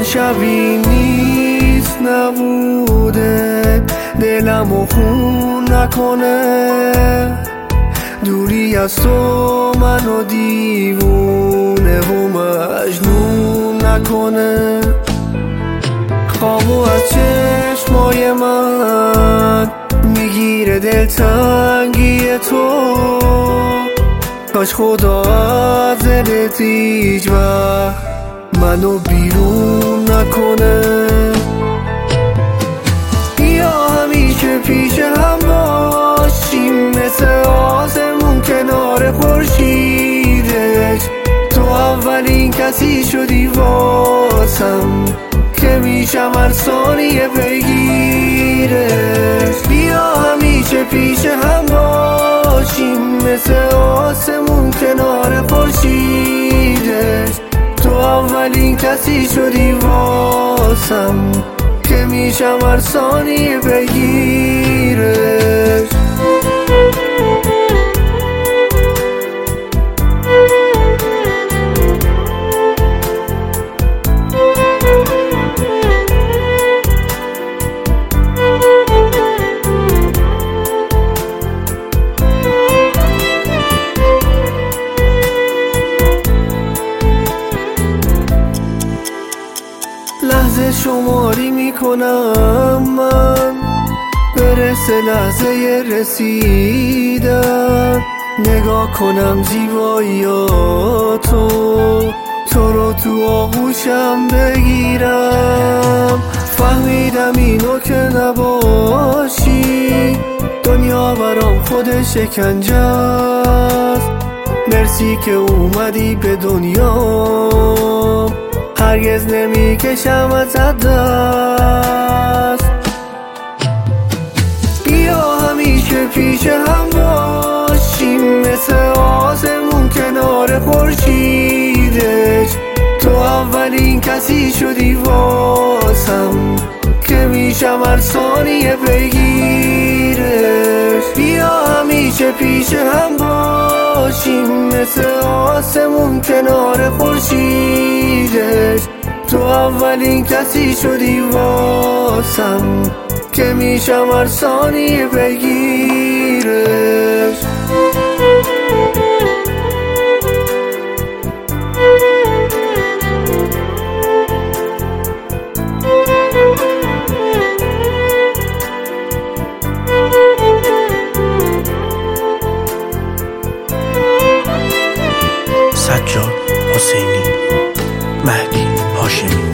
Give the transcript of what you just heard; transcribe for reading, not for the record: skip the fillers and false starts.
شبی نیست نبوده دلمو خون نکنه، دوری از تو منو دیوونه و مجنون نکنه. خوابو از چشمای من میگیره دلتنگی تو، کاش خدا از دلت هیچ وقت منو بیرون نکنه. بیا همیشه پیش هم باشیم، مثل آسمون کنار خورشیدش. تو اولین کسی شدی واسم که میشم هر ثانیه پیگیرش. بیا همیشه پیش هم باشیم، مثل آسمون کنار خورشیدش. تو اولین کسی شدی واسم که میشم هر ثانیه بگیرش. لحظه شماری میکنم من، برسه لحظه رسیدن. نگاه کنم زیباییاتو، تو رو تو آغوشم بگیرم. فهمیدم اینو که نباشی دنیا برام خود شکنجه است. مرسی که اومدی به دنیا، هرگز نمیکشم ازت دست. بیا همیشه پیش هم باشیم، مثل آسمون کنار خورشیدش. تو اولین کسی شدی واسم که میشم هر ثانیه بگیرش. بیا همیشه پیش هم باشیم، مثل آسمون کنار خورشیدش. تو اولین کسی شدی واسم که میشم هر ثانیه بگیرش. سجاد حسینی، مهدی هاشمی.